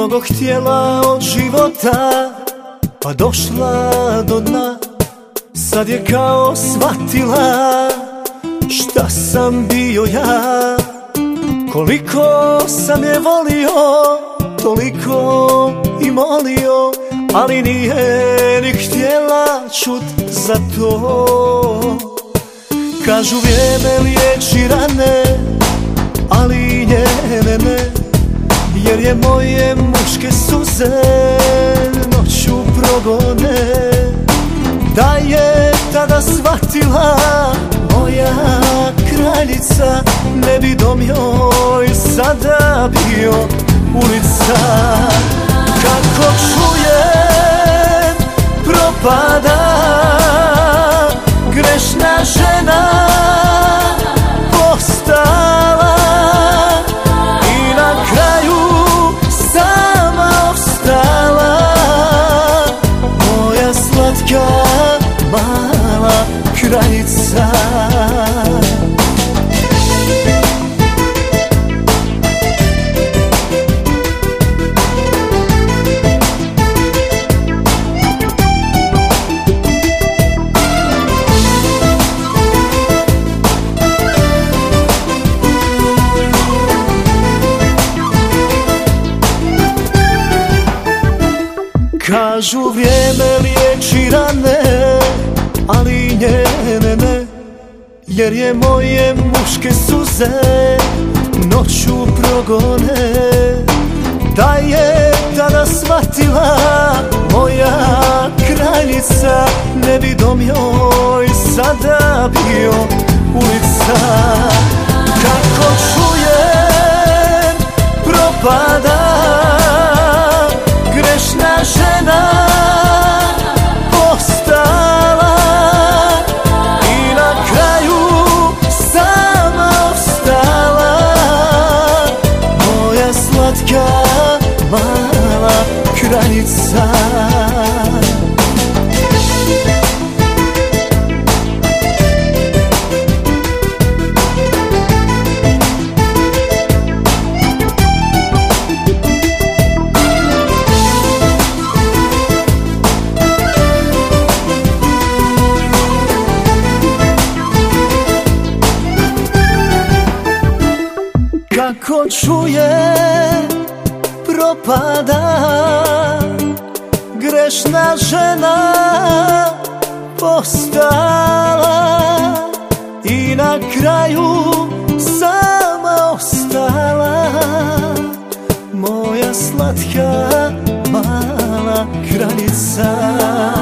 mnogo htjela od života, pa došla do dna. Sad je kao shvatila šta sam bio ja. Koliko sam je volio, toliko i molio, ali nije ni htjela čut za to. Kažu vrijeme liječi rane, ali njene ne, jer je moje muške suze noću progone. Da je tada shvatila moja kraljica, ne bi dom joj sada bio ulica. Kako čujem propada grešna žena, postala i na kraju sama ostala. Moja slatka mala kraljica. Kažu vrijeme liječi rane, ali njene ne, jer je moje muške suze noću progone. Da je tada shvatila moja kraljica, ne bi dom joj sada bio ulica. Kako čujem propada grešna žena, postala i na kraju sama ostala. Moja slatka mala kraljica. Kako čuje propada grešna žena, postala i na kraju sama ostala. Moja slatka mala kraljica.